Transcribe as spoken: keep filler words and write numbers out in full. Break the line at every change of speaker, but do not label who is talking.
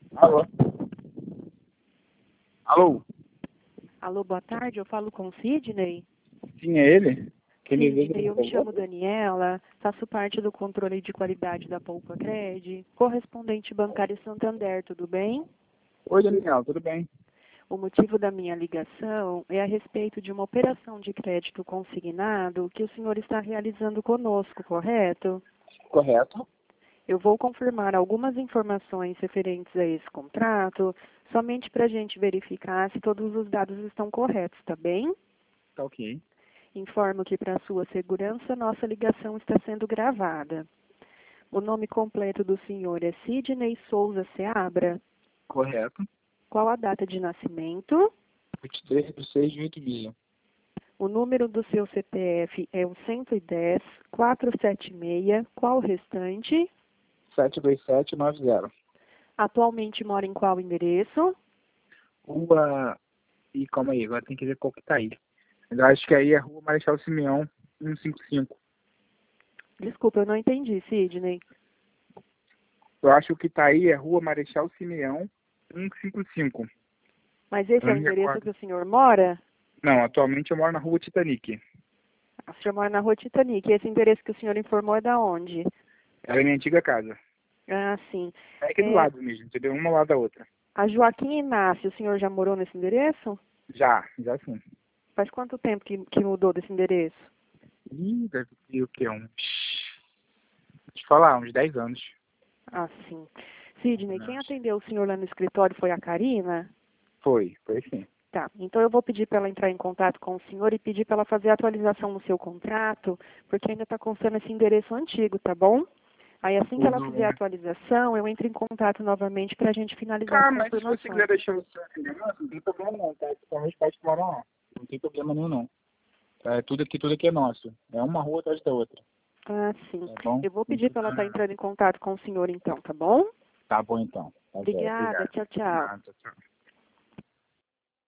Alô? Alô?
Alô, boa tarde, eu falo com o Sidney.
Sim, é ele? Quem deseja,
Sidney, eu
por
me chamo
favor?
Daniela, faço parte do controle de qualidade da Poupa Cred, correspondente bancário Santander, tudo bem?
Oi, Daniel, tudo bem?
O motivo da minha ligação é a respeito de uma operação de crédito consignado que o senhor está realizando conosco, correto?
Correto.
Eu vou confirmar algumas informações referentes a esse contrato, somente para a gente verificar se todos os dados estão corretos, tá bem?
Tá ok.
Informo que, para sua segurança, nossa ligação está sendo gravada. O nome completo do senhor é Sidney Souza Seabra.
Correto.
Qual a data de nascimento?
vinte e três de seis de oito mil.
O número do seu C P F é o cento e dez, quatrocentos e setenta e seis. Qual o restante?
sete dois sete nove zero.
Atualmente mora em qual endereço?
Rua... Ih, calma aí, agora tem que ver qual que tá aí. Eu acho que aí é Rua Marechal Simeão, cento e cinquenta e cinco.
Desculpa, eu não entendi, Sidney.
Eu acho que tá aí é Rua Marechal Simeão, cento e cinquenta e cinco.
Mas esse
Eu
é
não
o
me
endereço
recordo.
que o senhor mora?
Não, atualmente eu moro na Rua Titanic.
O senhor mora na Rua Titanic. Esse endereço que o senhor informou é da onde?
Era a minha antiga casa.
Ah, sim.
É aqui do
É,
lado mesmo, entendeu? Uma ao lado da outra.
a Joaquim Inácio, o senhor já morou nesse endereço?
Já, já sim.
Faz quanto tempo que, que mudou desse endereço?
Ih, deve ter o quê? Uns... Deixa eu falar, uns dez anos.
Ah, sim. Sidney,
Não.
quem atendeu o senhor lá no escritório foi a Karina?
Foi, foi sim.
Tá, então eu vou pedir para ela entrar em contato com o senhor e pedir para ela fazer a atualização no seu contrato, porque ainda está constando esse endereço antigo, tá bom? Aí assim que
O
ela
do...
fizer a atualização, eu entro em contato novamente para a gente finalizar as
Tá, mas se você quiser
confirmações.
deixar o seu endereço, não tem problema não, tá? Principalmente pode morar lá. Não tem problema nenhum não. É tudo aqui, tudo aqui é nosso. É uma rua atrás da outra,
Ah, sim.
tá bom?
Eu vou
Não
pedir para ela estar
precisa...
entrando em contato com o senhor então, tá bom?
Tá bom então. Tá bem,
Obrigada,
obrigado.
tchau, tchau.
Nada, tchau.